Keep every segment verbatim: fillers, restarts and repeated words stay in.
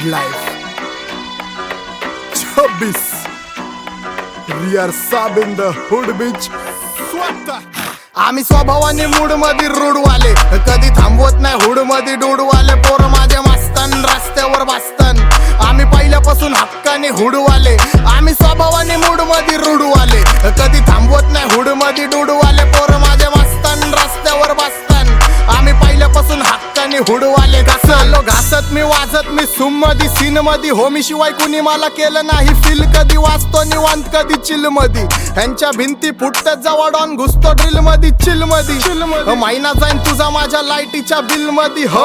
good life छब्बीस रियर साब इन द हुड बीच आम्ही स्वभावाने मूड मध्ये रूडवाले कधी थांबवत नाही हुड मध्ये डूडवाले पोर माझे मस्तन रस्त्यावर बसतन आम्ही पहिल्यापासून हक्काने हुडवाले आम्ही स्वभावाने मूड मध्ये रूडवाले कधी थांबवत नाही हुड मध्ये डूडवाले पोर माझे मस्तन रस्त्यावर बसतन आम्ही पहिल्यापासून हक्काने हुडवाले घासलो घासत मी वाजत मी सुम मध्ये सीन मध्ये होमी शिवाय कुणी मला केलं नाही फील कधी वाचतो निवांत कधी चिल मध्ये ह्यांच्या भिंती फुटत जवळ डॉन घुसतो ड्रिल मध्ये चिल मध्ये महिना जाईन तुझा माझ्या लाईटीच्या बिल मध्ये हो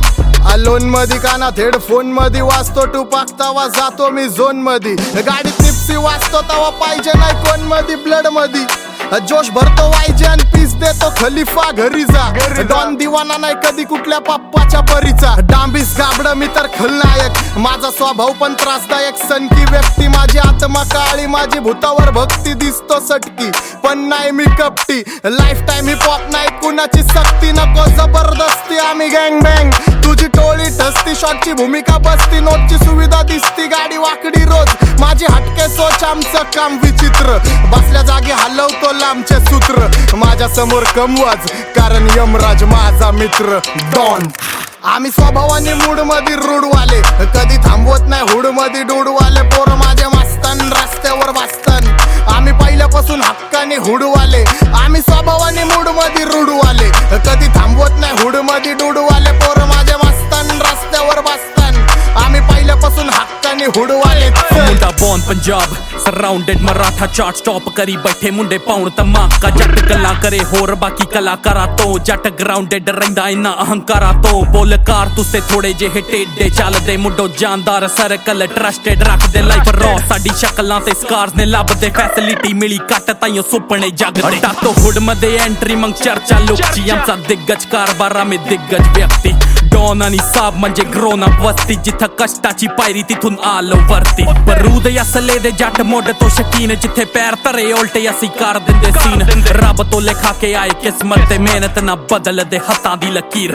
अलोन मध्ये कानात हेडफोन मध्ये वाचतो टुपाक तवा जातो मी झोन मध्ये गाडीत निप्सी वाचतो तवा पाहिजे नाही कोण मध्ये ब्लड मध्ये जोश भरतो वायजे आणि पीस देतो खलिफा घरी जा डॉन दिवाना नाही कधी कुठल्या पप्पाच्या परीचा डांबीस गाबड मी तर खलनायक माझा स्वभाव पण त्रासदायक सनकी व्यक्ती माझी आत्मा काळी माझी भूतावर भक्ती दिसतो सटकी पण नाही मी कपटी लाईफ टाइम ही पॉप नाही कुणाची सक्ती नको जबरदस्ती आम्ही गँग बँग तुझी टोळी ठसती शॉटची भूमिका बसती नोटची सुविधा दिसती गाडी वाकडी रोज माझी हटके सोच आमचं काम विचित्र बसल्या जागी हलवतो लांबचे सूत्र माझ्या समोर कमवाज कारण यमराज माझा मित्र डॉन आम्ही स्वभावाने मूड मध्ये रूडवाले कधी थांबवत नाही हुड मध्ये डूडवाले पोर माझे मस्तन रस्त्यावर बसतन आम्ही पहिल्यापासून हक्काने हुडवाले आम्ही स्वभावाने मूड मध्ये रूडवाले कधी थांबवत नाही हुड मध्ये डूडवाले पोर माझे मस्तन रस्त्यावर बसतन आम्ही पहिल्यापासून हक्काने हुडवाले मुंडा बॉन पंजाब सराउंडेड मराठा चार्ट स्टॉप करी बैठे मुंडे पाउण धमाका जट गल्ला करे होर बाकी कलाकारा तो जट ग्राउंडेड रहिंदा इना अहंकारा तो बोलकार तुसे थोड़े जे टेढ़े चलदे मुंडो जानदार सर्कल ट्रस्टेड रखदे लाइफ रॉ साडी शक्लां ते स्कार्स ने लभदे फैसिलिटी मिली कट ताइयों सुपने जगदे तो हुड मध्ये एंट्री मग चर्चा लुकची आमचा दिग्गज कारभार आम्ही दिग्गज व्यक्ती डॉन आणि साब म्हणजे ग्रोन अप वस्ती जिथं कष्टाची पायरी तिथून आलो वरती बरूद असले दे जट मोड तो शकीन जिथे पैर तरे उल्टे असी कर दिंदे सीन रब तो लिखा के आए किस्मत ते मेहनत ना बदल दे हत्थां दी लकीर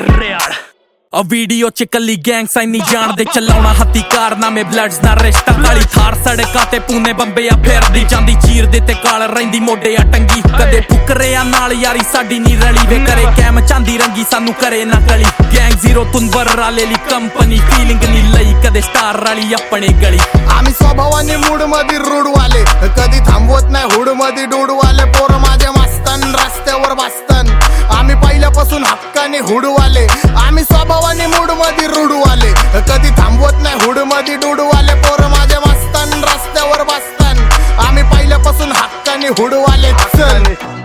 आ वीडियो च कली गैंग साइन नहीं जान दे चलाउना हत्ती कारनामे ब्लड्स ना रिश्ता काली थार सड़का ते पूने बंबे आ फेरदी जांदी चीर दे ते काल रहिंदी मोढे आ टंगी कदे फुकरे आ नाल यारी साडी नी रली वे करे कैम चांदी रंगी सानू करे ना गली गैंग जीरो तुनवर राले ली कंपनी फीलिंग नी लई कदे स्टार राली अपने गली आम्ही स्वभावाने मूड मध्ये रूडवाले कधी थांबवत नाही हुड मध्ये डूडवाले पोर माझे मस्तन रस्त्यावर बसतन आम्ही पहिल्यापासून हक्काने हुडवाले आम्ही स्वभावाने मूड मध्ये रूडवाले कधी थांबवत नाही हुड मध्ये डूडवाले पोर माझे मस्तन रस्त्यावर बसतन आम्ही पहिल्यापासून हक्काने हुडवाले चल